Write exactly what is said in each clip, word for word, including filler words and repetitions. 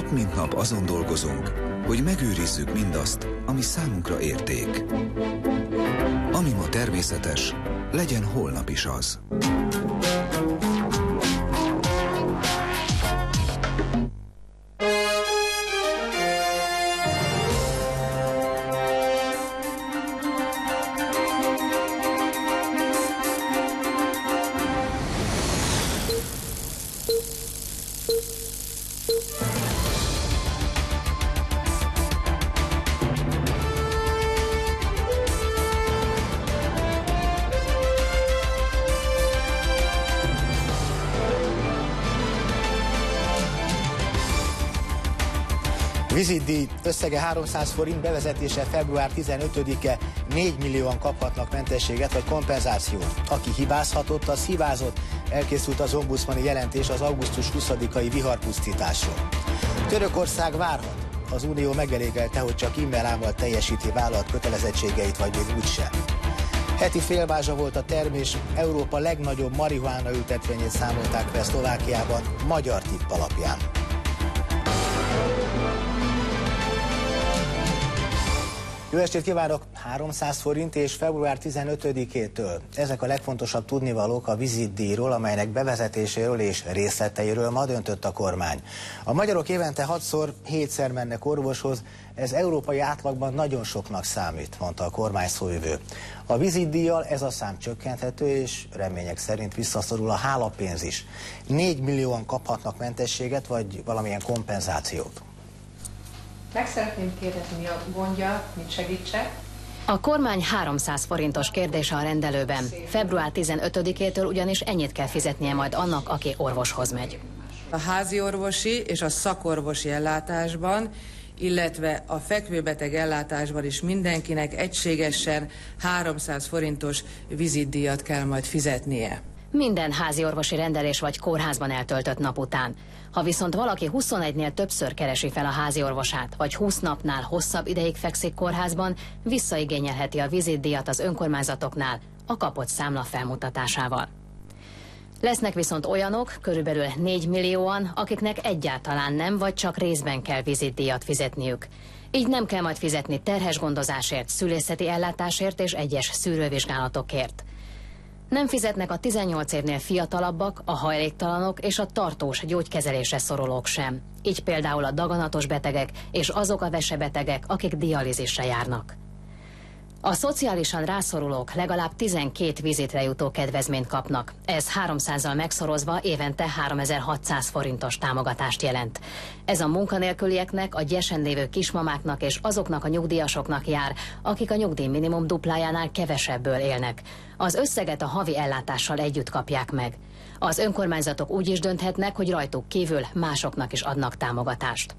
nap mint nap azon dolgozunk, hogy megőrizzük mindazt, ami számunkra érték. Ami ma természetes, legyen holnap is az. Vizitdíj összege háromszáz forint, bevezetése február tizenötödike, négy millióan kaphatnak mentességet vagy kompenzációt. Aki hibázhatott, az hibázott, elkészült az ombudsmani jelentés az augusztus huszadikai viharpusztításról. Törökország várhat, az Unió megelégelte, hogy csak immelámmal teljesíti vállalt kötelezettségeit, vagy még úgysem. Heti félvázsa volt a termés, Európa legnagyobb marihuána ültetvényét számolták fel Szlovákiában, magyar tipp alapján. Jó estét kívánok! háromszáz forint és február tizenötödikétől. Ezek a legfontosabb tudnivalók a vizitdíjról, amelynek bevezetéséről és részleteiről ma döntött a kormány. A magyarok évente hatszor, hétszer mennek orvoshoz, ez európai átlagban nagyon soknak számít, mondta a kormány szóvivő. A vizitdíjjal ez a szám csökkenthető, és remények szerint visszaszorul a hálapénz is. négy millióan kaphatnak mentességet, vagy valamilyen kompenzációt. Meg szeretném kérdezni, mi a gondja, mit segítsek? A kormány háromszáz forintos kérdése a rendelőben. február tizenötödikétől ugyanis ennyit kell fizetnie majd annak, aki orvoshoz megy. A házi orvosi és a szakorvosi ellátásban, illetve a fekvőbeteg ellátásban is mindenkinek egységesen háromszáz forintos vizitdíjat kell majd fizetnie. Minden házi orvosi rendelés vagy kórházban eltöltött nap után. Ha viszont valaki huszonegynél többször keresi fel a házi orvosát, vagy húsz napnál hosszabb ideig fekszik kórházban, visszaigényelheti a vizitdíjat az önkormányzatoknál a kapott számla felmutatásával. Lesznek viszont olyanok, körülbelül négy millióan, akiknek egyáltalán nem vagy csak részben kell vizitdíjat fizetniük. Így nem kell majd fizetni terhes gondozásért, szülészeti ellátásért és egyes szűrővizsgálatokért. Nem fizetnek a tizennyolc évnél fiatalabbak, a hajléktalanok és a tartós gyógykezelésre szorulók sem. Így például a daganatos betegek és azok a vesebetegek, akik dialízisre járnak. A szociálisan rászorulók legalább tizenkét vizitre jutó kedvezményt kapnak. Ez háromszázzal megszorozva évente háromezer-hatszáz forintos támogatást jelent. Ez a munkanélkülieknek, a gyesen lévő kismamáknak és azoknak a nyugdíjasoknak jár, akik a nyugdíj minimum duplájánál kevesebből élnek. Az összeget a havi ellátással együtt kapják meg. Az önkormányzatok úgy is dönthetnek, hogy rajtuk kívül másoknak is adnak támogatást.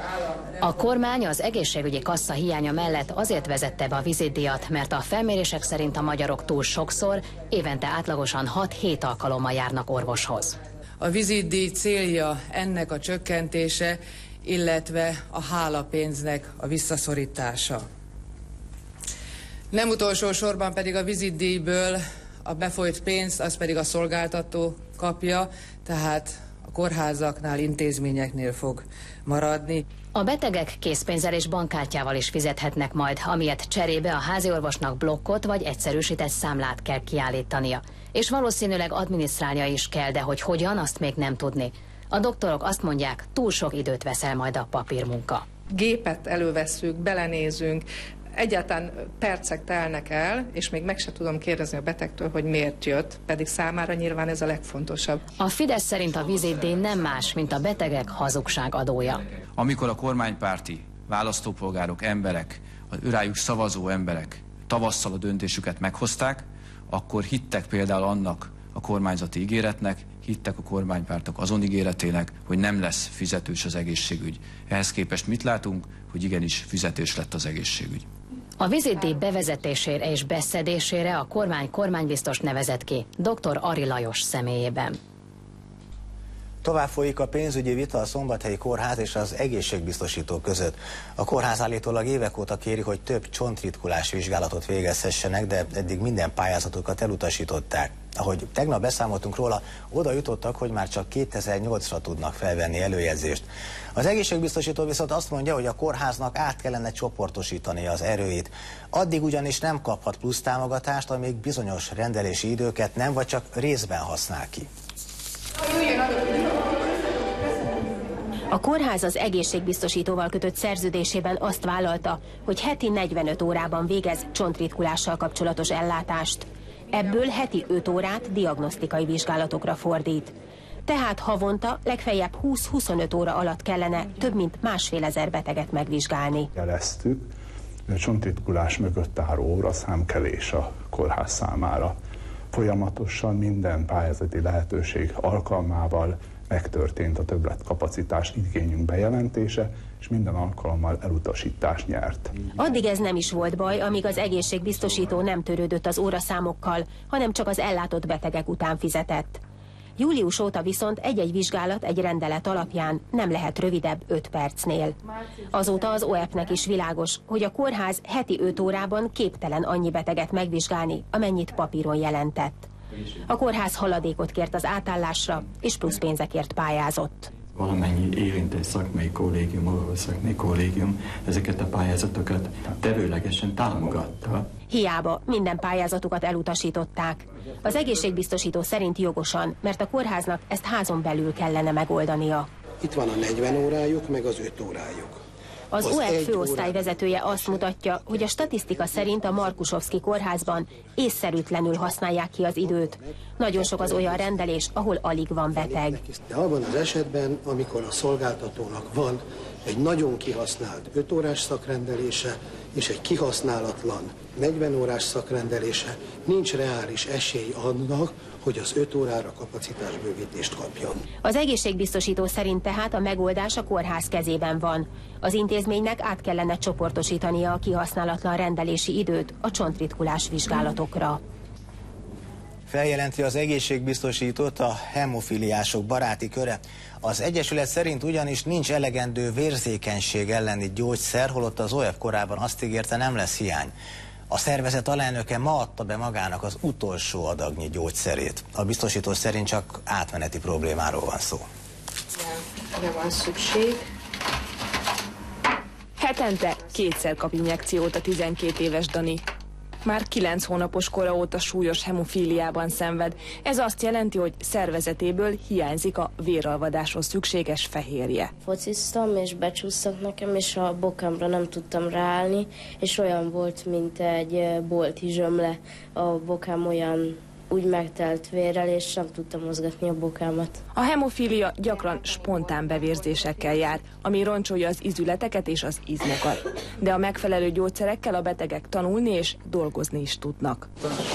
A kormány az egészségügyi kassa hiánya mellett azért vezette be a vizitdíjat, mert a felmérések szerint a magyarok túl sokszor, évente átlagosan hat-hét alkalommal járnak orvoshoz. A vizitdíj célja ennek a csökkentése, illetve a hálapénznek a visszaszorítása. Nem utolsó sorban pedig a vizitdíjből a befolyt pénzt, az pedig a szolgáltató kapja, tehát a kórházaknál, intézményeknél fog maradni. A betegek készpénzzel és bankkártyával is fizethetnek majd, amiért cserébe a háziorvosnak blokkot vagy egyszerűsített számlát kell kiállítania. És valószínűleg adminisztrálnia is kell, de hogy hogyan, azt még nem tudni. A doktorok azt mondják, túl sok időt veszel majd a papírmunka. Gépet elővesszük, belenézünk, egyáltalán percek telnek el, és még meg se tudom kérdezni a betegtől, hogy miért jött, pedig számára nyilván ez a legfontosabb. A Fidesz szerint a vizitdíj nem más, mint a betegek hazugság adója. Amikor a kormánypárti választópolgárok, emberek, az rájuk szavazó emberek tavasszal a döntésüket meghozták, akkor hittek például annak a kormányzati ígéretnek, hittek a kormánypártok azon ígéretének, hogy nem lesz fizetős az egészségügy. Ehhez képest mit látunk, hogy igenis fizetős lett az egészségügy. A vizitdíj bevezetésére és beszedésére a kormány kormánybiztos nevezett ki, dr. Ari Lajos személyében. Tovább folyik a pénzügyi vita a Szombathelyi Kórház és az egészségbiztosító között. A kórház állítólag évek óta kéri, hogy több csontritkulás vizsgálatot végezhessenek, de eddig minden pályázatokat elutasították. Ahogy tegnap beszámoltunk róla, oda jutottak, hogy már csak kétezer-nyolcra tudnak felvenni előjegyzést. Az egészségbiztosító viszont azt mondja, hogy a kórháznak át kellene csoportosítani az erőit. Addig ugyanis nem kaphat plusz támogatást, amíg bizonyos rendelési időket nem vagy csak részben használ ki. A kórház az egészségbiztosítóval kötött szerződésében azt vállalta, hogy heti negyvenöt órában végez csontritkulással kapcsolatos ellátást. Ebből heti öt órát diagnosztikai vizsgálatokra fordít. Tehát havonta legfeljebb húsz-huszonöt óra alatt kellene több mint másfél ezer beteget megvizsgálni. Jeleztük, hogy a csontritkulás mögött álló óraszámkelés a kórház számára. Folyamatosan minden pályázati lehetőség alkalmával megtörtént a többletkapacitás igényünk bejelentése, és minden alkalommal elutasítást nyert. Addig ez nem is volt baj, amíg az egészségbiztosító nem törődött az óraszámokkal, hanem csak az ellátott betegek után fizetett. Július óta viszont egy-egy vizsgálat egy rendelet alapján nem lehet rövidebb öt percnél. Azóta az o e pnek is világos, hogy a kórház heti öt órában képtelen annyi beteget megvizsgálni, amennyit papíron jelentett. A kórház haladékot kért az átállásra, és plusz pénzekért pályázott. Valamennyi érintett szakmai kollégium, orvosszakmai kollégium ezeket a pályázatokat tevőlegesen támogatta. Hiába minden pályázatukat elutasították. Az egészségbiztosító szerint jogosan, mert a kórháznak ezt házon belül kellene megoldania. Itt van a negyven órájuk, meg az öt órájuk. Az, az o e p főosztályvezetője azt mutatja, hogy a statisztika szerint a Markusovszki kórházban észszerűtlenül használják ki az időt. Nagyon sok az olyan rendelés, ahol alig van beteg. De abban az esetben, amikor a szolgáltatónak van egy nagyon kihasznált öt órás szakrendelése és egy kihasználatlan negyven órás szakrendelése, nincs reális esély annak, hogy az öt órára kapacitásbővítést kapjon. Az egészségbiztosító szerint tehát a megoldás a kórház kezében van. Az intézménynek át kellene csoportosítania a kihasználatlan rendelési időt a csontritkulás vizsgálatokra. Feljelenti az egészségbiztosítót a hemofiliások baráti köre. Az Egyesület szerint ugyanis nincs elegendő vérzékenység elleni gyógyszer, holott az o e p korábban azt ígérte, nem lesz hiány. A szervezet alelnöke ma adta be magának az utolsó adagnyi gyógyszerét. A biztosító szerint csak átmeneti problémáról van szó. Mire van szükség? Hetente kétszer kap injekciót a tizenkét éves Dani. Már kilenc hónapos kora óta súlyos hemofíliában szenved. Ez azt jelenti, hogy szervezetéből hiányzik a véralvadáshoz szükséges fehérje. Fociztam, és becsúsztak nekem, és a bokámra nem tudtam ráállni, és olyan volt, mint egy bolti zsömle. A bokám olyan úgy megtelt vérrel, és nem tudtam mozgatni a bokámat. A hemofília gyakran spontán bevérzésekkel jár, ami roncsolja az ízületeket és az izmokat. De a megfelelő gyógyszerekkel a betegek tanulni és dolgozni is tudnak.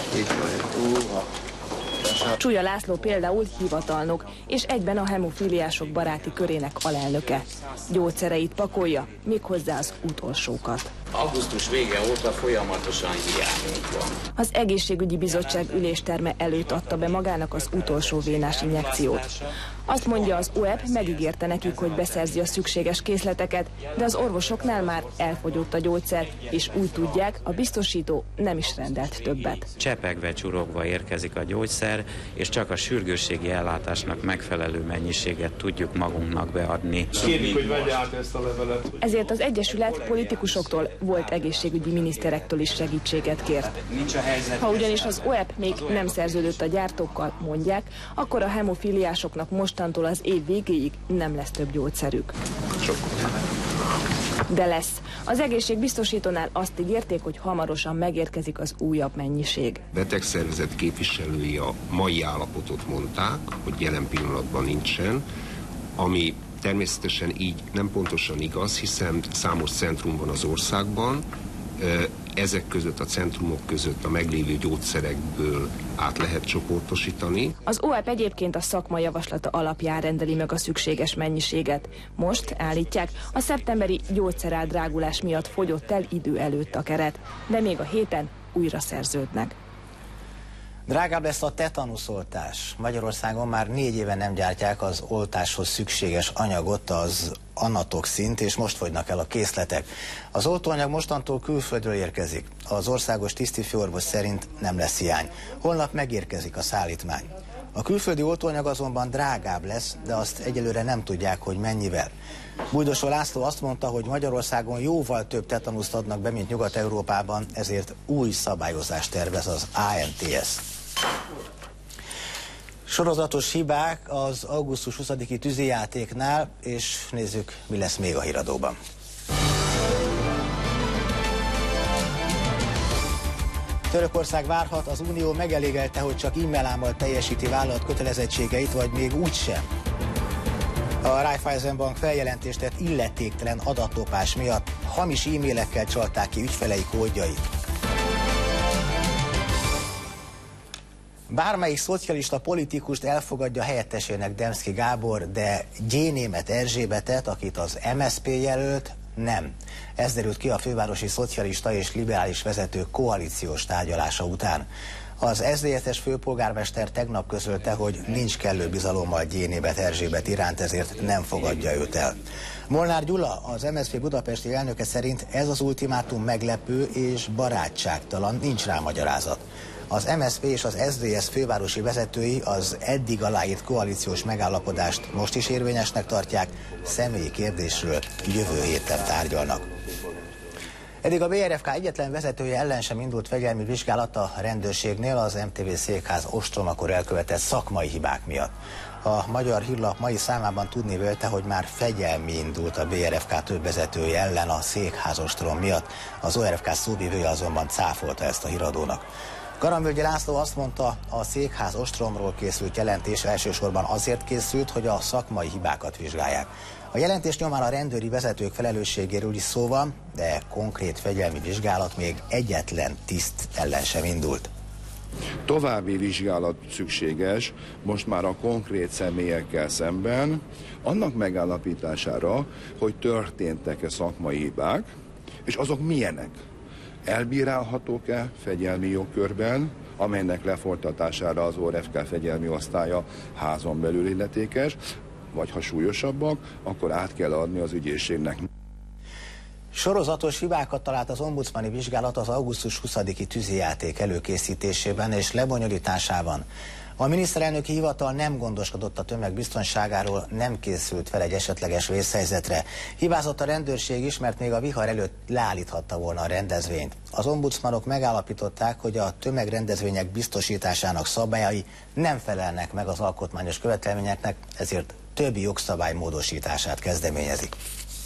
Csúlya László például hivatalnok, és egyben a hemofiliások baráti körének alelnöke. Gyógyszereit pakolja, méghozzá az utolsókat. Augusztus vége óta folyamatosan hiányunk van. Az egészségügyi bizottság ülésterme előtt adta be magának az utolsó vénás injekciót. Azt mondja, az o e p megígérte nekik, hogy beszerzi a szükséges készleteket, de az orvosoknál már elfogyott a gyógyszer, és úgy tudják, a biztosító nem is rendelt többet. Csepegve, csurogva érkezik a gyógyszer, és csak a sürgősségi ellátásnak megfelelő mennyiséget tudjuk magunknak beadni. Kérjük, hogy vegye át ezt a levelet. Ezért az Egyesület politikusoktól, volt egészségügyi miniszterektől is segítséget kért. Ha ugyanis az o e p még nem szerződött a gyártókkal, mondják, akkor a hemofiliásoknak mostantól az év végéig nem lesz több gyógyszerük. De lesz. Az egészségbiztosítónál azt ígérték, hogy hamarosan megérkezik az újabb mennyiség. Betegszervezet képviselői a mai állapotot mondták, hogy jelen pillanatban nincsen, ami természetesen így nem pontosan igaz, hiszen számos centrum van az országban, ezek között, a centrumok között a meglévő gyógyszerekből át lehet csoportosítani. Az o e p egyébként a szakma javaslata alapján rendeli meg a szükséges mennyiséget. Most, állítják, a szeptemberi gyógyszerárdrágulás miatt fogyott el idő előtt a keret, de még a héten újra szerződnek. Drágább lesz a tetanuszoltás. Magyarországon már négy éve nem gyártják az oltáshoz szükséges anyagot, az anatoxint, és most fogynak el a készletek. Az oltóanyag mostantól külföldről érkezik. Az országos tisztifőorvos szerint nem lesz hiány. Holnap megérkezik a szállítmány. A külföldi oltóanyag azonban drágább lesz, de azt egyelőre nem tudják, hogy mennyivel. Bújdosó László azt mondta, hogy Magyarországon jóval több tetanuszt adnak be, mint Nyugat-Európában, ezért új szabályozást tervez az á en té es. Sorozatos hibák az augusztus huszadiki tűzijátéknál, és nézzük, mi lesz még a híradóban. Törökország várhat, az Unió megelégelte, hogy csak immelámmal teljesíti vállalat kötelezettségeit, vagy még úgysem. A Raiffeisenbank feljelentést tett illetéktelen adatlopás miatt, hamis e-mailekkel csalták ki ügyfelei kódjait. Bármelyik szocialista politikust elfogadja helyettesének Demszky Gábor, de Gyénémet Erzsébetet, akit az em es zé pé jelölt, nem. Ez derült ki a fővárosi szocialista és liberális vezető koalíciós tárgyalása után. Az es zé dé es-es főpolgármester tegnap közölte, hogy nincs kellő bizalommal Gyénémet Erzsébet iránt, ezért nem fogadja őt el. Molnár Gyula, az em es zé pé budapesti elnöke szerint ez az ultimátum meglepő és barátságtalan, nincs rá magyarázat. Az em es zé pé és az es zé dé es fővárosi vezetői az eddig aláírt koalíciós megállapodást most is érvényesnek tartják, személyi kérdésről jövő héten tárgyalnak. Eddig a bé er ef ká egyetlen vezetője ellen sem indult fegyelmi vizsgálat a rendőrségnél az em té vé székház ostromakor elkövetett szakmai hibák miatt. A Magyar Hírlap mai számában tudni vélte, hogy már fegyelmi indult a bé er ef ká több vezetője ellen a székház ostrom miatt, az o er ef ká szóvivője azonban cáfolta ezt a híradónak. Garamvölgyi László azt mondta, a székház ostromról készült jelentés elsősorban azért készült, hogy a szakmai hibákat vizsgálják. A jelentés nyomán a rendőri vezetők felelősségéről is szó van, de konkrét fegyelmi vizsgálat még egyetlen tiszt ellen sem indult. További vizsgálat szükséges most már a konkrét személyekkel szemben, annak megállapítására, hogy történtek-e szakmai hibák, és azok milyenek. Elbírálhatók-e fegyelmi jogkörben, amelynek lefolytatására az o er ef ká fegyelmi osztálya házon belül illetékes, vagy ha súlyosabbak, akkor át kell adni az ügyészségnek. Sorozatos hibákat talált az ombudsmani vizsgálat az augusztus huszadiki tűzijáték előkészítésében és lebonyolításában. A miniszterelnöki hivatal nem gondoskodott a tömeg biztonságáról, nem készült fel egy esetleges vészhelyzetre. Hibázott a rendőrség is, mert még a vihar előtt leállíthatta volna a rendezvényt. Az ombudsmanok megállapították, hogy a tömegrendezvények biztosításának szabályai nem felelnek meg az alkotmányos követelményeknek, ezért többi jogszabály módosítását kezdeményezik.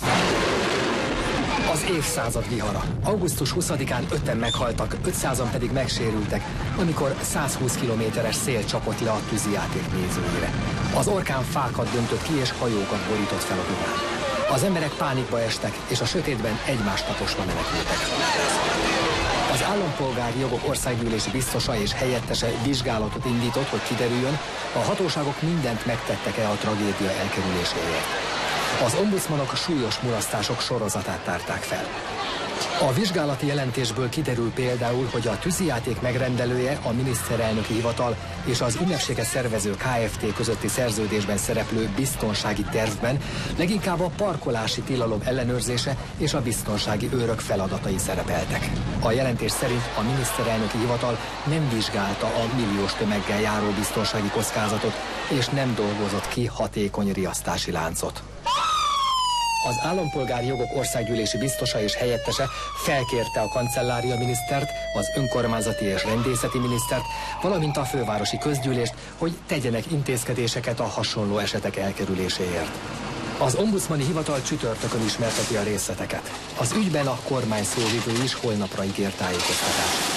Az évszázad vihara. augusztus huszadikán öten meghaltak, ötszázan pedig megsérültek, amikor százhúsz kilométeres szél csapott le a tűzijáték nézőjére. Az orkán fákat döntött ki és hajókat borított fel a Dunán. Az emberek pánikba estek, és a sötétben egymást taposva menekültek. Az Állampolgári Jogok Országgyűlési biztosa és helyettese vizsgálatot indított, hogy kiderüljön, a hatóságok mindent megtettek-e a tragédia elkerüléséért. Az ombudsmanok súlyos mulasztások sorozatát tárták fel. A vizsgálati jelentésből kiderül például, hogy a tűzijáték megrendelője, a miniszterelnöki hivatal és az ünnepséget szervező ká ef té közötti szerződésben szereplő biztonsági tervben leginkább a parkolási tilalom ellenőrzése és a biztonsági őrök feladatai szerepeltek. A jelentés szerint a miniszterelnöki hivatal nem vizsgálta a milliós tömeggel járó biztonsági kockázatot, és nem dolgozott ki hatékony riasztási láncot. Az Állampolgári Jogok Országgyűlési biztosa és helyettese felkérte a kancellária minisztert, az önkormányzati és rendészeti minisztert, valamint a fővárosi közgyűlést, hogy tegyenek intézkedéseket a hasonló esetek elkerüléséért. Az ombudsmani hivatal csütörtökön ismerteti a részleteket. Az ügyben a kormány szóvivő is holnapra ígért tájékoztatást.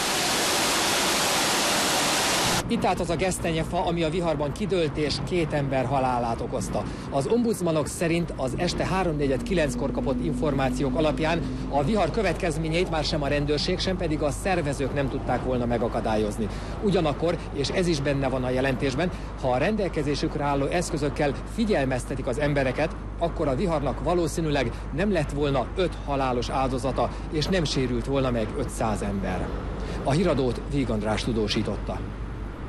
Itt állt az a gesztenyefa, ami a viharban kidőlt és két ember halálát okozta. Az ombudsmanok szerint az este háromnegyed kilenckor kapott információk alapján a vihar következményeit már sem a rendőrség, sem pedig a szervezők nem tudták volna megakadályozni. Ugyanakkor, és ez is benne van a jelentésben, ha a rendelkezésükre álló eszközökkel figyelmeztetik az embereket, akkor a viharnak valószínűleg nem lett volna öt halálos áldozata, és nem sérült volna meg ötszáz ember. A híradót Víg András tudósította.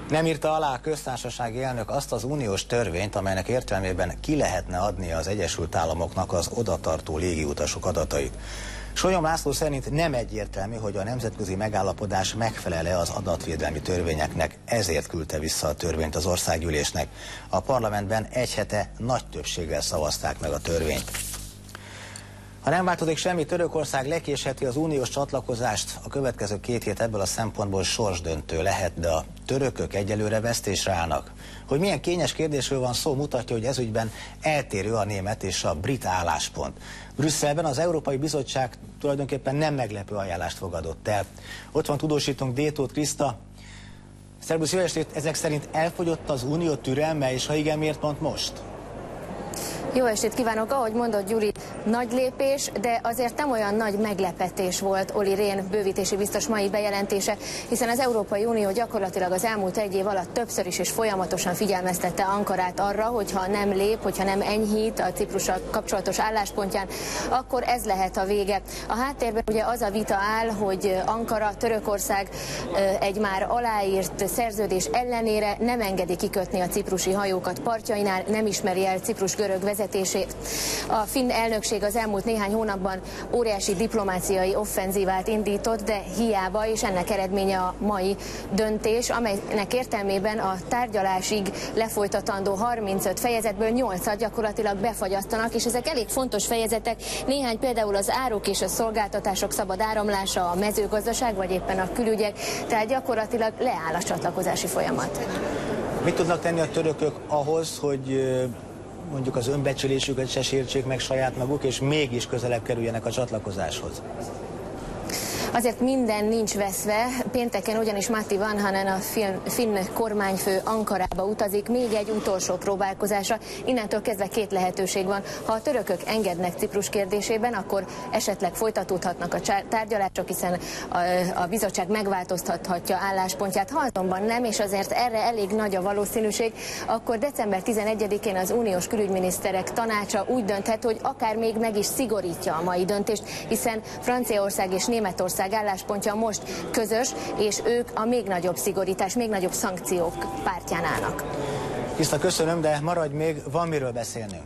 Nem írta alá a köztársasági elnök azt az uniós törvényt, amelynek értelmében ki lehetne adni az Egyesült Államoknak az odatartó légiutasok adatait. Sonyom László szerint nem egyértelmű, hogy a nemzetközi megállapodás megfelel-e az adatvédelmi törvényeknek, ezért küldte vissza a törvényt az országgyűlésnek. A parlamentben egy hete nagy többséggel szavazták meg a törvényt. Ha nem változik semmi, Törökország lekésheti az uniós csatlakozást. A következő két hét ebből a szempontból sorsdöntő lehet, de a törökök egyelőre vesztésre állnak. Hogy milyen kényes kérdésről van szó, mutatja, hogy ezügyben eltérő a német és a brit álláspont. Brüsszelben az Európai Bizottság tulajdonképpen nem meglepő ajánlást fogadott el. Ott van tudósítónk Détóth Kriszta. Szerbusz, jó estét! Ezek szerint elfogyott az unió türelme, és ha igen, miért pont most? Jó estét kívánok! Ahogy mondott Gyuri, nagy lépés, de azért nem olyan nagy meglepetés volt Olli Rehn bővítési biztos mai bejelentése, hiszen az Európai Unió gyakorlatilag az elmúlt egy év alatt többször is és folyamatosan figyelmeztette Ankarát arra, hogyha nem lép, hogyha nem enyhít a Ciprussal kapcsolatos álláspontján, akkor ez lehet a vége. A háttérben ugye az a vita áll, hogy Ankara, Törökország egy már aláírt szerződés ellenére nem engedi kikötni a ciprusi hajókat partjainál, nem ismeri el Ciprus görög vezetését. A finn elnökség az elmúlt néhány hónapban óriási diplomáciai offenzívát indított, de hiába, és ennek eredménye a mai döntés, amelynek értelmében a tárgyalásig lefolytatandó harmincöt fejezetből nyolcat gyakorlatilag befagyasztanak, és ezek elég fontos fejezetek. Néhány például az áruk és a szolgáltatások szabad áramlása, a mezőgazdaság, vagy éppen a külügyek, tehát gyakorlatilag leáll a csatlakozási folyamat. Mit tudnak tenni a törökök ahhoz, hogy mondjuk az önbecsülésüket se sértsék meg saját maguk, és mégis közelebb kerüljenek a csatlakozáshoz? Azért minden nincs veszve. Pénteken ugyanis Matti Vanhanen, a finn kormányfő Ankarába utazik még egy utolsó próbálkozásra. Innentől kezdve két lehetőség van. Ha a törökök engednek Ciprus kérdésében, akkor esetleg folytatódhatnak a tárgyalások, hiszen a, a bizottság megváltoztathatja álláspontját. Ha azonban nem, és azért erre elég nagy a valószínűség, akkor december tizenegyedikén az uniós külügyminiszterek tanácsa úgy dönthet, hogy akár még meg is szigorítja a mai döntést, hiszen Franciaország és Németország álláspontja most közös, és ők a még nagyobb szigorítás, még nagyobb szankciók pártján állnak. Kriszta, köszönöm, de maradj még, van miről beszélnünk.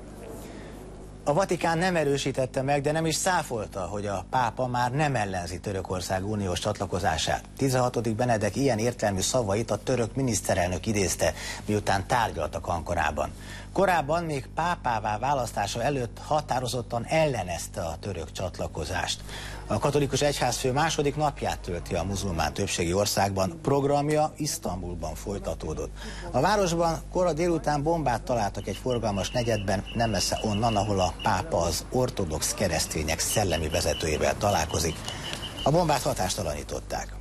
A Vatikán nem erősítette meg, de nem is cáfolta, hogy a pápa már nem ellenzi Törökország uniós csatlakozását. tizenhatodik Benedek ilyen értelmű szavait a török miniszterelnök idézte, miután tárgyaltak Ankarában. Korábban még pápává választása előtt határozottan ellenezte a török csatlakozást. A katolikus egyházfő második napját tölti a muzulmán többségi országban, programja Isztambulban folytatódott. A városban kora délután bombát találtak egy forgalmas negyedben, nem messze onnan, ahol a pápa az ortodox keresztények szellemi vezetőjével találkozik. A bombát hatástalanították.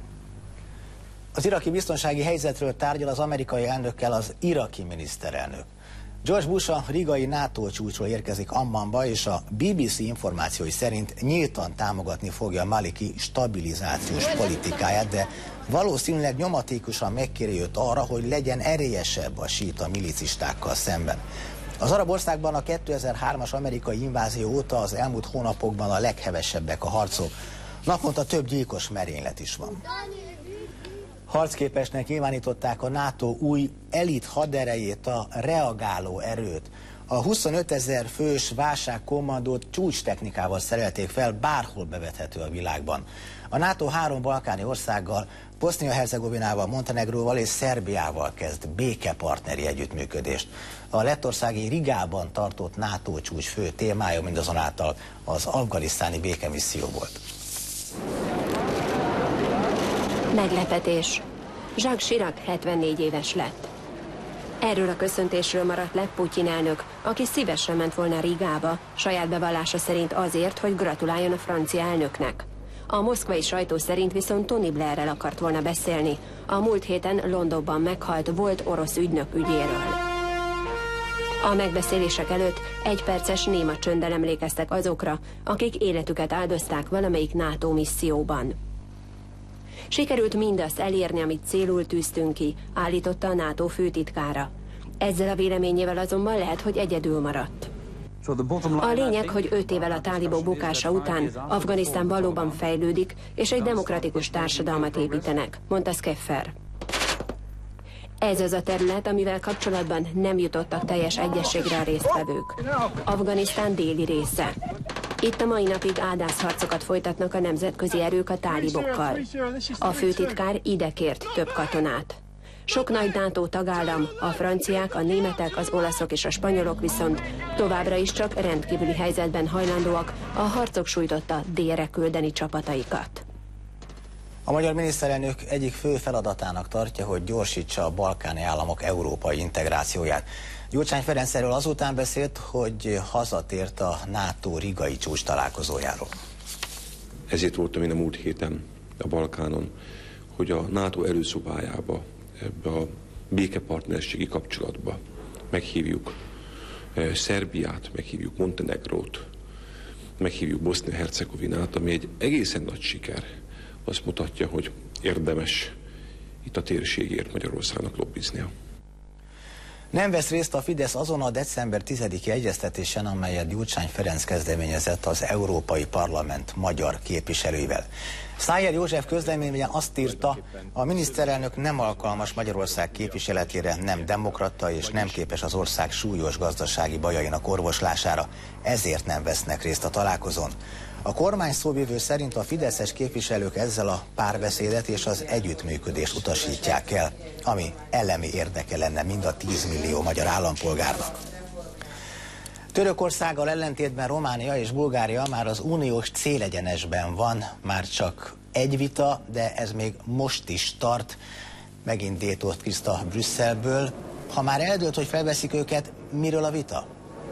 Az iraki biztonsági helyzetről tárgyal az amerikai elnökkel az iraki miniszterelnök. George Bush a rigai NATO csúcsról érkezik Ammanba, és a bé bé cé információi szerint nyíltan támogatni fogja Maliki stabilizációs politikáját, de valószínűleg nyomatékosan megkéri őt arra, hogy legyen erélyesebb a síita milicistákkal szemben. Az arab országban a kétezer-hármas amerikai invázió óta az elmúlt hónapokban a leghevesebbek a harcok. Naponta több gyilkos merénylet is van. Harcképesnek nyilvánították a NATO új elit haderejét, a reagáló erőt. A huszonötezer fős válságkommandót csúcstechnikával szerelték fel, bárhol bevethető a világban. A NATO három balkáni országgal, Bosznia-Hercegovinával, Montenegróval és Szerbiával kezd békepartneri együttműködést. A lettországi Rigában tartott NATO csúcs fő témája mindazonáltal az afganisztáni békemisszió volt. Meglepetés. Jacques Chirac hetvennégy éves lett. Erről a köszöntésről maradt le Putyin elnök, aki szívesen ment volna Rigába, saját bevallása szerint azért, hogy gratuláljon a francia elnöknek. A moszkvai sajtó szerint viszont Tony Blairrel akart volna beszélni, a múlt héten Londonban meghalt volt orosz ügynök ügyéről. A megbeszélések előtt egy perces néma csönddel emlékeztek azokra, akik életüket áldozták valamelyik NATO misszióban. Sikerült mindazt elérni, amit célul tűztünk ki, állította a NATO főtitkára. Ezzel a véleményével azonban lehet, hogy egyedül maradt. A lényeg, hogy öt évvel a tálibok bukása után Afganisztán valóban fejlődik, és egy demokratikus társadalmat építenek, mondta Skeffer. Ez az a terület, amivel kapcsolatban nem jutottak teljes egyességre a résztvevők. Afganisztán déli része. Itt a mai napig ádászharcokat folytatnak a nemzetközi erők a tálibokkal. A főtitkár ide kért több katonát. Sok nagy NATO tagállam, a franciák, a németek, az olaszok és a spanyolok viszont továbbra is csak rendkívüli helyzetben hajlandóak a harcok sújtotta délre küldeni csapataikat. A magyar miniszterelnök egyik fő feladatának tartja, hogy gyorsítsa a balkáni államok európai integrációját. Gyurcsány Ferenc erről azután beszélt, hogy hazatért a NATO rigai csúcs találkozójáról. Ezért voltam én a múlt héten a Balkánon, hogy a NATO előszobájába, ebbe a békepartnerségi kapcsolatba meghívjuk Szerbiát, meghívjuk Montenegrót, meghívjuk Bosznia-Hercegovinát, ami egy egészen nagy siker. Azt mutatja, hogy érdemes itt a térségért Magyarországnak lobbiznia. Nem vesz részt a Fidesz azon a december tizediki egyeztetésen, amelyet Gyurcsány Ferenc kezdeményezett az Európai Parlament magyar képviselőivel. Szájer József közleményben azt írta, a miniszterelnök nem alkalmas Magyarország képviseletére, nem demokrata és nem képes az ország súlyos gazdasági bajainak orvoslására, ezért nem vesznek részt a találkozón. A kormány szóvivő szerint a fideszes képviselők ezzel a párbeszédet és az együttműködést utasítják el, ami elemi érdeke lenne mind a tíz millió magyar állampolgárnak. Törökországgal ellentétben Románia és Bulgária már az uniós célegyenesben van, már csak egy vita, de ez még most is tart. Megint Détót Kriszta Brüsszelből. Ha már eldőlt, hogy felveszik őket, miről a vita?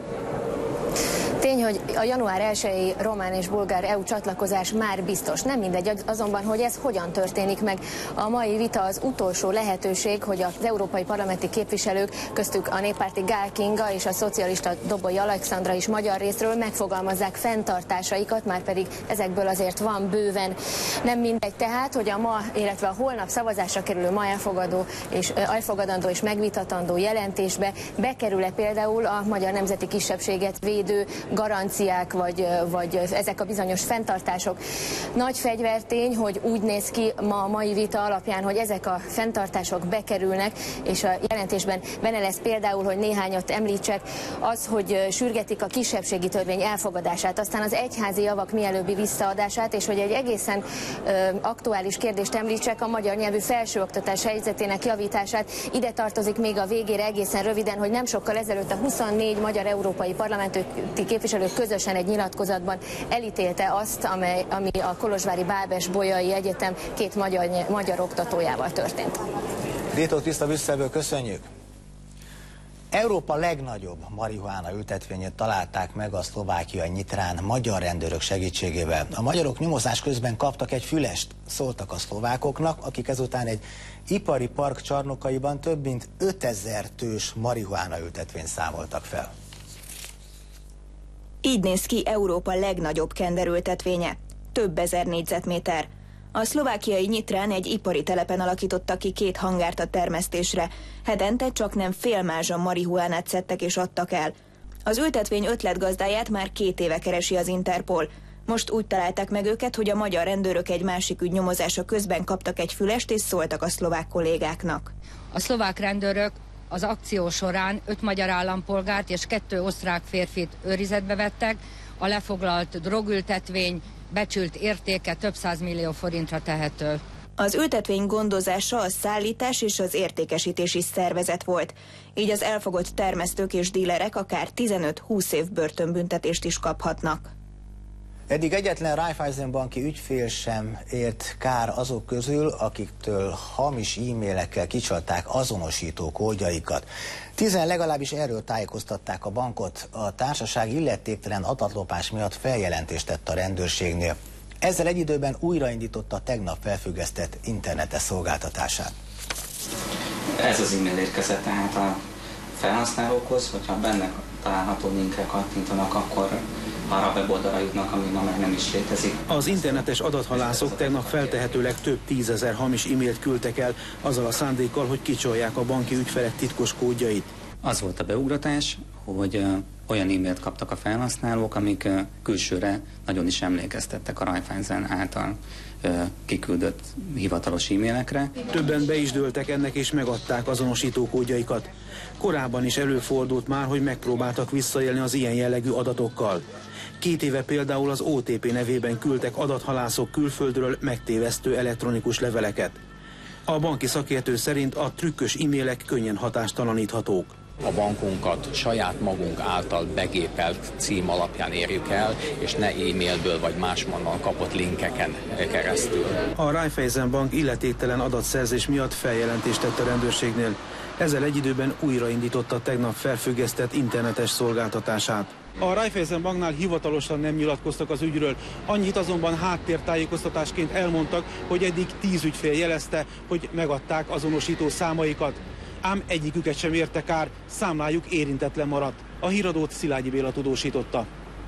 Tény, hogy a január elsejei román és bulgár é u csatlakozás már biztos. Nem mindegy azonban, hogy ez hogyan történik meg. A mai vita az utolsó lehetőség, hogy az európai parlamenti képviselők, köztük a néppárti Gál Kinga és a szocialista Doboi Alexandra is magyar részről megfogalmazzák fenntartásaikat, már pedig ezekből azért van bőven. Nem mindegy tehát, hogy a ma, illetve a holnap szavazásra kerülő ma elfogadó és elfogadandó és megvitatandó jelentésbe bekerül-e például a magyar nemzeti kisebbséget védő garanciák, vagy, vagy ezek a bizonyos fenntartások. Nagy fegyvertény, hogy úgy néz ki ma a mai vita alapján, hogy ezek a fenntartások bekerülnek, és a jelentésben benne lesz például, hogy néhányat említsek, az, hogy sürgetik a kisebbségi törvény elfogadását, aztán az egyházi javak mielőbbi visszaadását, és hogy egy egészen ö, aktuális kérdést említsek, a magyar nyelvű felsőoktatás helyzetének javítását. Ide tartozik még a végére egészen röviden, hogy nem sokkal ezelőtt a huszonnégy magyar európai parlamenti képviselők közösen egy nyilatkozatban elítélte azt, amely, ami a kolozsvári Bábes-Bolyai Egyetem két magyar, magyar oktatójával történt. Détót Kriszta Brüsszelből köszönjük! Európa legnagyobb marihuána ültetvényét találták meg a szlovákiai Nyitrán magyar rendőrök segítségével. A magyarok nyomozás közben kaptak egy fülest, szóltak a szlovákoknak, akik ezután egy ipari park csarnokaiban több mint ötezer tős marihuána ültetvényt számoltak fel. Így néz ki Európa legnagyobb kenderültetvénye. Több ezer négyzetméter. A szlovákiai Nyitrán egy ipari telepen alakította ki két hangárt a termesztésre. Hetente csak nem fél mázsa marihuánát szedtek és adtak el. Az ültetvény ötletgazdáját már két éve keresi az Interpol. Most úgy találták meg őket, hogy a magyar rendőrök egy másik ügy nyomozása közben kaptak egy fülest és szóltak a szlovák kollégáknak. A szlovák rendőrök az akció során öt magyar állampolgárt és kettő osztrák férfit őrizetbe vettek, a lefoglalt drogültetvény becsült értéke több százmillió forintra tehető. Az ültetvény gondozása a szállítás és az értékesítés is szervezet volt, így az elfogott termesztők és dílerek akár tizenöt-húsz év börtönbüntetést is kaphatnak. Eddig egyetlen Raiffeisen banki ügyfél sem ért kár azok közül, akiktől hamis e-mailekkel kicsalták azonosító kódjaikat. Tizen legalábbis erről tájékoztatták a bankot. A társaság illetéktelen adatlopás miatt feljelentést tett a rendőrségnél. Ezzel egy időben újraindította tegnap felfüggesztett internetes szolgáltatását. Ez az e-mail érkezett tehát a felhasználókhoz, hogyha benne található linkre kattintanak, akkor arra a weboldalra jutnak, ami ma már nem is létezik. Az internetes adathalászok tegnap feltehetőleg több tízezer hamis e-mailt küldtek el, azzal a szándékkal, hogy kicsolják a banki ügyfelek titkos kódjait. Az volt a beugratás, hogy olyan e-mailt kaptak a felhasználók, amik külsőre nagyon is emlékeztettek a Raiffeisen által kiküldött hivatalos e-mailekre. Többen be is dőltek ennek és megadták azonosítókódjaikat. Korábban is előfordult már, hogy megpróbáltak visszaélni az ilyen jellegű adatokkal. Két éve például az o té pé nevében küldtek adathalászok külföldről megtévesztő elektronikus leveleket. A banki szakértő szerint a trükkös e-mailek könnyen hatástalaníthatók. A bankunkat saját magunk által begépelt cím alapján érjük el, és ne e-mailből vagy máshonnan kapott linkeken keresztül. A Raiffeisen Bank illetéktelen adatszerzés miatt feljelentést tett a rendőrségnél. Ezzel egy időben újraindította tegnap felfüggesztett internetes szolgáltatását. A Raiffeisen Banknál hivatalosan nem nyilatkoztak az ügyről, annyit azonban háttértájékoztatásként elmondtak, hogy eddig tíz ügyfél jelezte, hogy megadták azonosító számaikat. Ám egyiküket sem érte kár, számlájuk érintetlen maradt. A híradót Szilágyi Béla tudósította.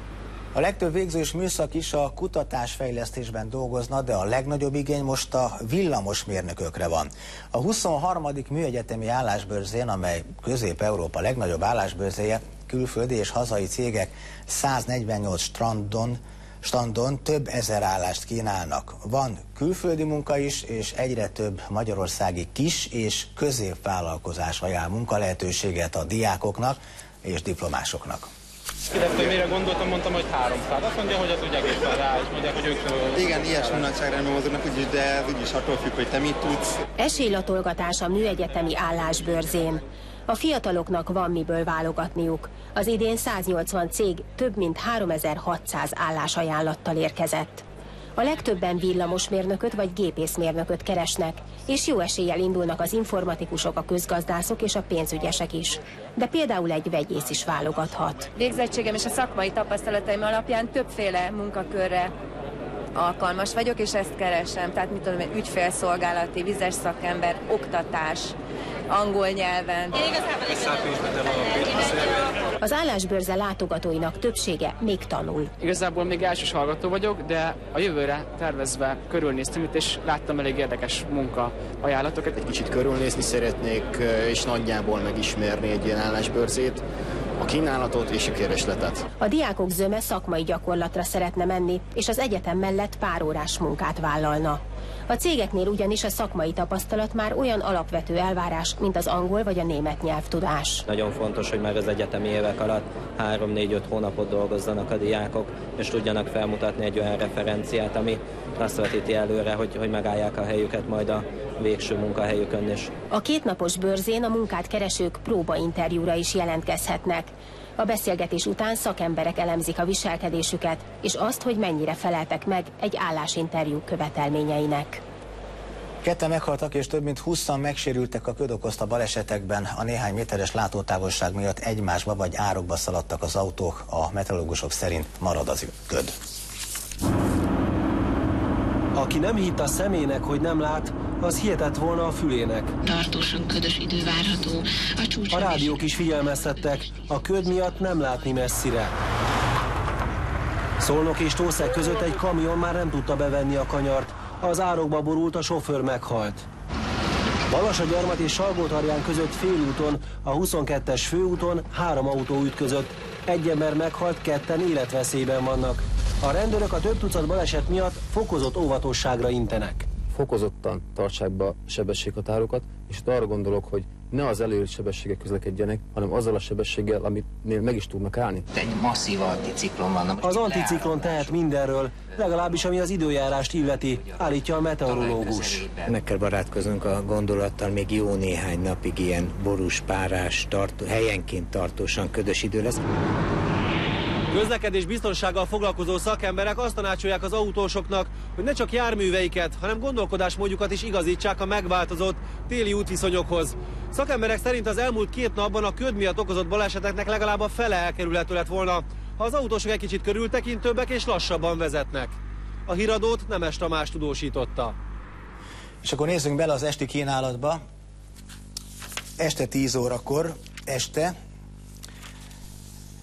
A legtöbb végzős műszak is a kutatásfejlesztésben dolgozna, de a legnagyobb igény most a villamosmérnökökre van. A huszonharmadik műegyetemi állásbörzén, amely Közép-Európa legnagyobb állásbörzéje, külföldi és hazai cégek száznegyvennyolc strandon, standon több ezer állást kínálnak. Van külföldi munka is, és egyre több magyarországi kis és középvállalkozás ajánl munkalehetőséget a diákoknak és diplomásoknak. Kérdezte, hogy mire gondoltam, mondtam, hogy háromszáz. Azt mondja, hogy az úgy egészen rá, és mondják, hogy ők... Igen, ilyesmi nagyságrendben mozognak, úgyis, de ez úgyis attól függ, hogy te mit tudsz. Esélylatolgatás a műegyetemi állásbörzén. A fiataloknak van miből válogatniuk. Az idén száznyolcvan cég több mint háromezer-hatszáz állásajánlattal érkezett. A legtöbben villamosmérnököt vagy gépészmérnököt keresnek, és jó eséllyel indulnak az informatikusok, a közgazdászok és a pénzügyesek is. De például egy vegyész is válogathat. Végzettségem és a szakmai tapasztalataim alapján többféle munkakörre alkalmas vagyok, és ezt keresem. Tehát mit tudom, ügyfélszolgálati, vizes szakember, oktatás, angol nyelven. Az állásbörze látogatóinak többsége még tanul. Igazából még elsős hallgató vagyok, de a jövőre tervezve körülnéztem itt, és láttam elég érdekes munka ajánlatokat. Egy kicsit körülnézni szeretnék, és nagyjából megismerni egy ilyen állásbörzét, a kínálatot és a keresletet. A diákok zöme szakmai gyakorlatra szeretne menni, és az egyetem mellett párórás munkát vállalna. A cégeknél ugyanis a szakmai tapasztalat már olyan alapvető elvárás, mint az angol vagy a német nyelvtudás. Nagyon fontos, hogy már az egyetemi évek alatt három-négy-öt hónapot dolgozzanak a diákok, és tudjanak felmutatni egy olyan referenciát, ami azt vetíti előre, hogy, hogy megállják a helyüket majd a végső munkahelyükön is. A kétnapos börzén a munkát keresők próbainterjúra is jelentkezhetnek. A beszélgetés után szakemberek elemzik a viselkedésüket, és azt, hogy mennyire feleltek meg egy állásinterjú követelményeinek. Ketten meghaltak és több mint húszan megsérültek a köd okozta balesetekben. A néhány méteres látótávolság miatt egymásba vagy árokba szaladtak az autók. A meteorológusok szerint marad az köd. Aki nem hitt a szemének, hogy nem lát, az hihetett volna a fülének. Tartósan ködös idő várható. A, csúcs... a rádiók is figyelmeztettek, a köd miatt nem látni messzire. Szolnok és Tószeg között egy kamion már nem tudta bevenni a kanyart. Az árokba borult, a sofőr meghalt. Balasagyarmat és Salgótarján között félúton, a huszonkettes főúton három autó ütközött. Egy ember meghalt, ketten életveszélyben vannak. A rendőrök a több tucat baleset miatt fokozott óvatosságra intenek. Fokozottan tartsák be a sebességhatárokat, és itt arra gondolok, hogy ne az előírt sebességek közlekedjenek, hanem azzal a sebességgel, aminél meg is tudnak állni. Egy masszív anticiklon van. Az anticiklon tehet mindenről, legalábbis ami az időjárást illeti, állítja a meteorológus. Meg kell barátkoznunk a gondolattal, még jó néhány napig ilyen borús, párás, tartó, helyenként tartósan ködös idő lesz. Közlekedés biztonsággal foglalkozó szakemberek azt tanácsolják az autósoknak, hogy ne csak járműveiket, hanem gondolkodásmódjukat is igazítsák a megváltozott téli útviszonyokhoz. Szakemberek szerint az elmúlt két napban a köd miatt okozott baleseteknek legalább a fele elkerülhető lett volna, ha az autósok egy kicsit körültekintőbbek és lassabban vezetnek. A híradót Nemes Tamás tudósította. És akkor nézzünk bele az esti kínálatba. Este tíz órakor, este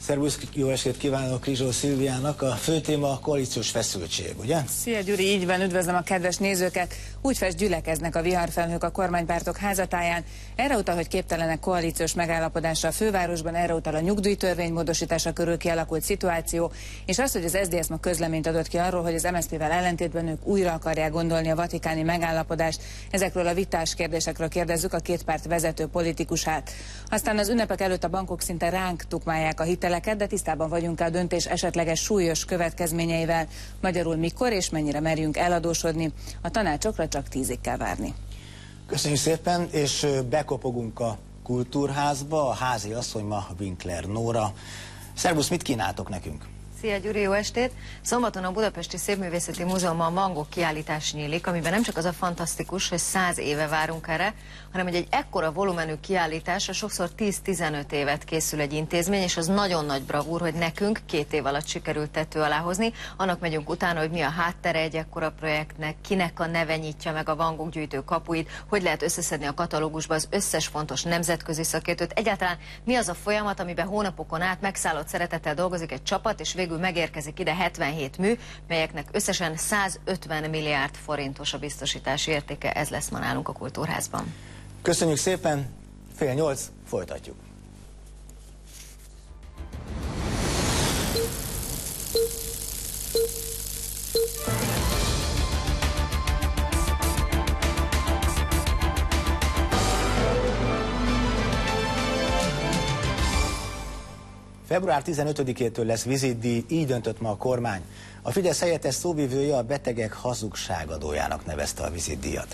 Szervusz, jó estét kívánok Rizsó Szilviának. A fő téma a koalíciós feszültség, ugye? Szia Gyuri, így van, üdvözlöm a kedves nézőket. Úgy fest, gyülekeznek a viharfelhők a kormánypártok házatáján. Erre utal, hogy képtelenek koalíciós megállapodásra a fővárosban, erre utal a nyugdíjtörvény módosítása körül kialakult szituáció, és az, hogy az es zé dé es ma közleményt adott ki arról, hogy az em es zé pé-vel ellentétben ők újra akarják gondolni a vatikáni megállapodást. Ezekről a vitás kérdésekről kérdezzük a két párt vezető politikusát. Aztán az ünnepek előtt a bankok szinte ránk tukmálják a hiteleket, de tisztában vagyunk a döntés esetleges súlyos következményeivel. Magyarul mikor és mennyire merjünk eladósodni. A tanácsokra csak tízig kell várni. Köszönjük szépen, és bekopogunk a Kultúrházba. A házi asszony ma Winkler Nóra. Szervusz, mit kínáltok nekünk? Szia Gyuri, jó estét! Szombaton a Budapesti Szépművészeti Múzeumban Van Gogh kiállítás nyílik, amiben nem csak az a fantasztikus, hogy száz éve várunk erre, hanem hogy egy ekkora volumenű kiállításra sokszor tíz-tizenöt évet készül egy intézmény, és az nagyon nagy bravúr, hogy nekünk két év alatt sikerült tető alá hozni. Annak megyünk utána, hogy mi a háttere egy ekkora projektnek, kinek a neve nyitja meg a Van Gogh gyűjtő kapuit, hogy lehet összeszedni a katalógusba az összes fontos nemzetközi szakértőt. Egyáltalán mi az a folyamat, amiben hónapokon át megszállott szeretettel dolgozik egy csapat, és végül megérkezik ide hetvenhét mű, melyeknek összesen százötven milliárd forintos a biztosítási értéke. Ez lesz ma nálunk a Kultúrházban. Köszönjük szépen, fél nyolc, folytatjuk. február tizenötödikétől lesz vizitdíj, így döntött ma a kormány. A Fidesz helyettes szóvivője a betegek hazugságadójának nevezte a vizitdíjat.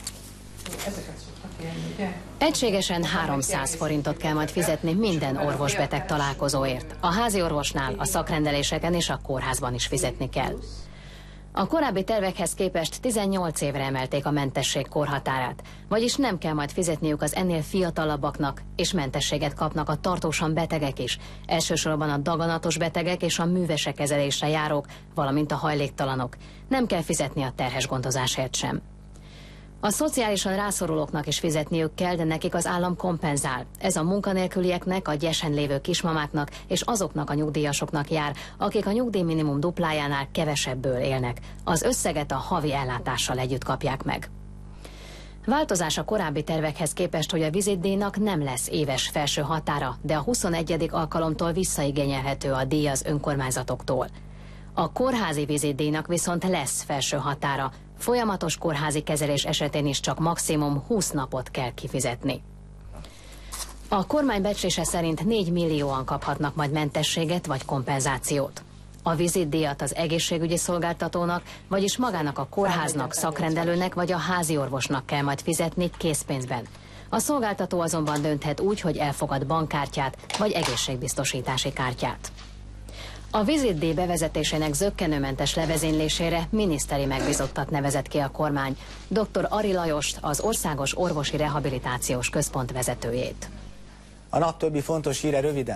Egységesen háromszáz forintot kell majd fizetni minden orvos-beteg találkozóért. A házi orvosnál, a szakrendeléseken és a kórházban is fizetni kell. A korábbi tervekhez képest tizennyolc évre emelték a mentesség korhatárát, vagyis nem kell majd fizetniük az ennél fiatalabbaknak, és mentességet kapnak a tartósan betegek is, elsősorban a daganatos betegek és a művese kezelésre járók, valamint a hajléktalanok. Nem kell fizetni a terhes gondozásért sem. A szociálisan rászorulóknak is fizetniük kell, de nekik az állam kompenzál. Ez a munkanélkülieknek, a gyesen lévő kismamáknak és azoknak a nyugdíjasoknak jár, akik a nyugdíjminimum duplájánál kevesebből élnek. Az összeget a havi ellátással együtt kapják meg. Változás a korábbi tervekhez képest, hogy a vizitdíjnak nem lesz éves felső határa, de a huszonegyedik alkalomtól visszaigényelhető a díj az önkormányzatoktól. A kórházi vizitdíjnak viszont lesz felső határa. Folyamatos kórházi kezelés esetén is csak maximum húsz napot kell kifizetni. A kormány becslése szerint négy millióan kaphatnak majd mentességet vagy kompenzációt. A vizitdíjat az egészségügyi szolgáltatónak, vagyis magának a kórháznak, szakrendelőnek vagy a házi orvosnak kell majd fizetni készpénzben. A szolgáltató azonban dönthet úgy, hogy elfogad bankkártyát vagy egészségbiztosítási kártyát. A vizitdíj bevezetésének zökkenőmentes levezénylésére miniszteri megbízottat nevezett ki a kormány, dr. Ari Lajost, az Országos Orvosi Rehabilitációs Központ vezetőjét. A nap többi fontos híre röviden.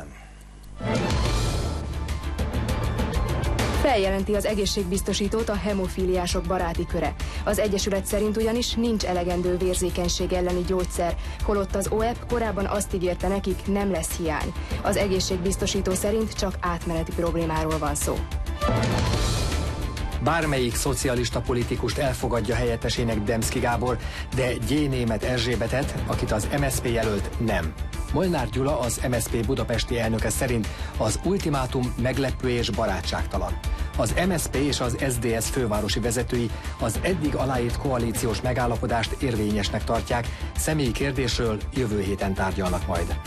Feljelenti az egészségbiztosítót a hemofíliások baráti köre. Az Egyesület szerint ugyanis nincs elegendő vérzékenység elleni gyógyszer, holott az o e pé korábban azt ígérte nekik, nem lesz hiány. Az egészségbiztosító szerint csak átmeneti problémáról van szó. Bármelyik szocialista politikust elfogadja helyettesének Demszky Gábor, de G. Németh Erzsébetet, akit az em es zé pé jelölt, nem. Molnár Gyula, az em es zé pé budapesti elnöke szerint az ultimátum meglepő és barátságtalan. Az em es zé pé és az es zé dé es fővárosi vezetői az eddig aláírt koalíciós megállapodást érvényesnek tartják, személyi kérdésről jövő héten tárgyalnak majd.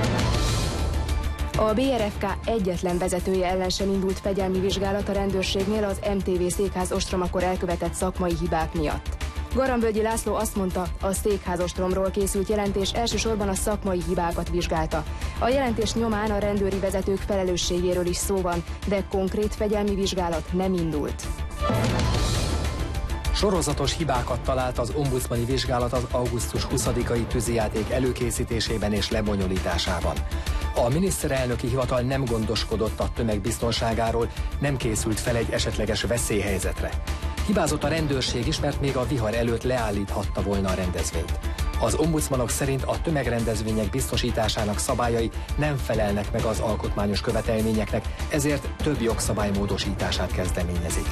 A bé er ef ká egyetlen vezetője ellen sem indult fegyelmi vizsgálat a rendőrségnél az em té vé székház ostromakor elkövetett szakmai hibák miatt. Garambölgyi László azt mondta, a székházostromról készült jelentés elsősorban a szakmai hibákat vizsgálta. A jelentés nyomán a rendőri vezetők felelősségéről is szó van, de konkrét fegyelmi vizsgálat nem indult. Sorozatos hibákat talált az ombudsmani vizsgálat az augusztus huszadikai tűzijáték előkészítésében és lebonyolításában. A miniszterelnöki hivatal nem gondoskodott a tömegbiztonságáról, nem készült fel egy esetleges veszélyhelyzetre. Hibázott a rendőrség is, mert még a vihar előtt leállíthatta volna a rendezvényt. Az ombudsmanok szerint a tömegrendezvények biztosításának szabályai nem felelnek meg az alkotmányos követelményeknek, ezért több jogszabály módosítását kezdeményezik.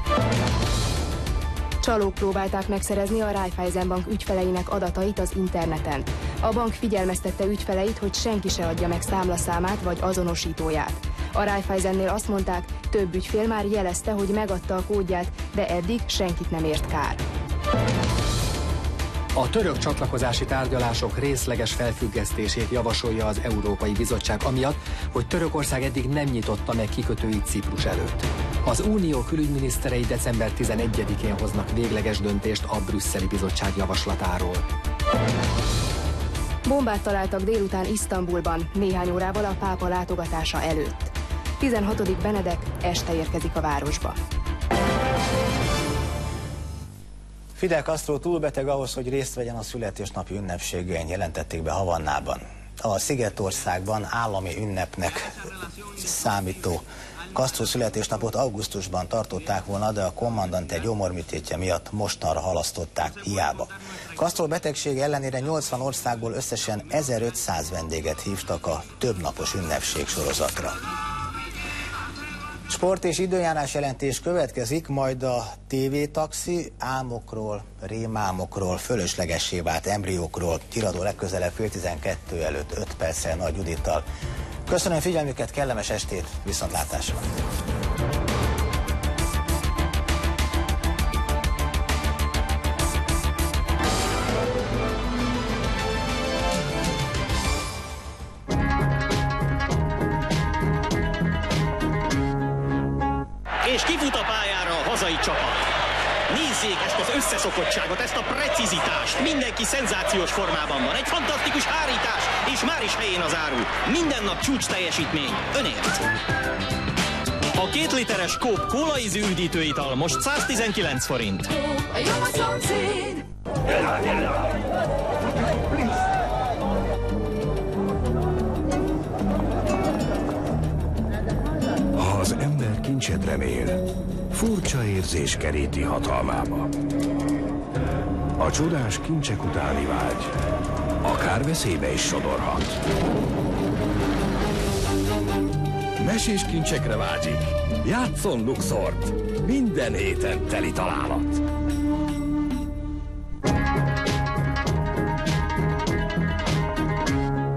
Csalók próbálták megszerezni a Raiffeisenbank ügyfeleinek adatait az interneten. A bank figyelmeztette ügyfeleit, hogy senki se adja meg számlaszámát vagy azonosítóját. A Raiffeisennél azt mondták, több ügyfél már jelezte, hogy megadta a kódját, de eddig senkit nem ért kár. A török csatlakozási tárgyalások részleges felfüggesztését javasolja az Európai Bizottság amiatt, hogy Törökország eddig nem nyitotta meg kikötőit Ciprus előtt. Az Unió külügyminiszterei december tizenegyedikén hoznak végleges döntést a brüsszeli bizottság javaslatáról. Bombát találtak délután Isztambulban, néhány órával a pápa látogatása előtt. tizenhatodik Benedek este érkezik a városba. Fidel Castro túl beteg ahhoz, hogy részt vegyen a születésnapi ünnepségein, jelentették be Havannában. A Szigetországban állami ünnepnek számító Castro születésnapot augusztusban tartották volna, de a kommandante gyomorműtétje miatt mostanra halasztották, hiába. Castro betegsége ellenére nyolcvan országból összesen ezerötszáz vendéget hívtak a többnapos ünnepség sorozatra. Sport és időjárás jelentés következik, majd a tévétaxi álmokról, rémálmokról, fölöslegessé vált embriókról híradó legközelebb fél tizenkettő előtt öt perccel Nagy Judittal. Köszönöm figyelmüket, kellemes estét, viszontlátásra! És kifut a pályára a hazai csapat. Nézzék ezt az összeszokottságot, ezt a precizitást. Mindenki szenzációs formában van. Egy fantasztikus hárítás, és már is helyén az áru. Minden nap csúcs teljesítmény. Önért. A két literes Coop kólaízű üdítőital most száztizenkilenc forint. A jó szomszéd! Ha az ember kincset remél, furcsa érzés keríti hatalmába. A csodás kincsek utáni vágy akár veszélybe is sodorhat. Mesés kincsekre vágyik. Játszon Luxort! Minden héten teli találat!